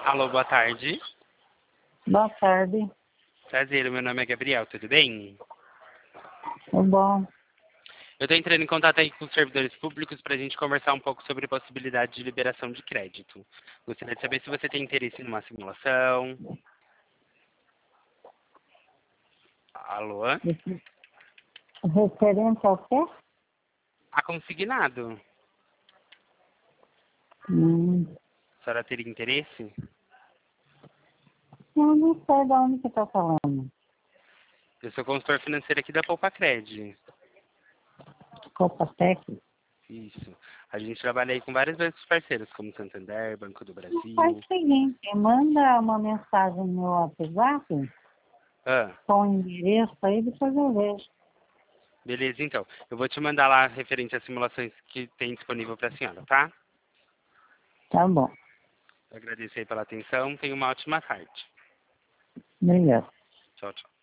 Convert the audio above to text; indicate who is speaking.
Speaker 1: Alô, boa tarde.
Speaker 2: Boa tarde.
Speaker 1: Prazer, meu nome é Gabriel, tudo bem?
Speaker 2: Tudo bom?
Speaker 1: Eu estou entrando em contato aí com os servidores públicos para a gente conversar um pouco sobre possibilidade de liberação de crédito. Gostaria de saber se você tem interesse em uma simulação. Alô?
Speaker 2: Referente ao quê?
Speaker 1: A consignado. A senhora teria interesse?
Speaker 2: Eu não sei de onde que está falando.
Speaker 1: Eu sou consultor financeiro aqui da Poupacred.
Speaker 2: Copatec?
Speaker 1: Isso. A gente trabalha aí com vários bancos parceiros, como Santander, Banco do Brasil.
Speaker 2: Faz o seguinte, manda uma mensagem no WhatsApp
Speaker 1: Ah,
Speaker 2: com o endereço aí, depois eu vejo.
Speaker 1: beleza, então. Eu vou te mandar lá referente às simulações que tem disponível para a senhora, tá?
Speaker 2: Tá bom.
Speaker 1: Eu agradeço aí pela atenção. Tenha uma ótima tarde.
Speaker 2: Obrigado.
Speaker 1: Tchau, tchau.